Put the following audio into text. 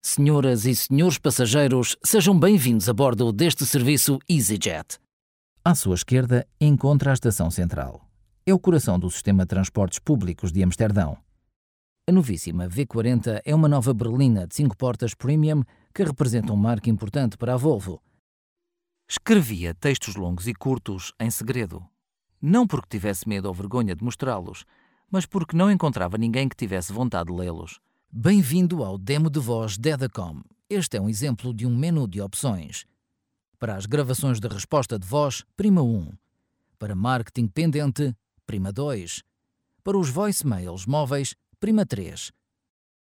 Senhoras e senhores passageiros, sejam bem-vindos a bordo deste serviço EasyJet. À sua esquerda, encontra a Estação Central. É o coração do sistema de transportes públicos de Amsterdão. A novíssima V40 é uma nova berlina de 5 portas premium que representa um marco importante para a Volvo. Escrevia textos longos e curtos em segredo. Não porque tivesse medo ou vergonha de mostrá-los, mas porque não encontrava ninguém que tivesse vontade de lê-los. Bem-vindo ao demo de voz Dedacom. Este é um exemplo de um menu de opções. Para as gravações de resposta de voz, prima 1. Para marketing pendente, prima 2. Para os voicemails móveis, prima 3.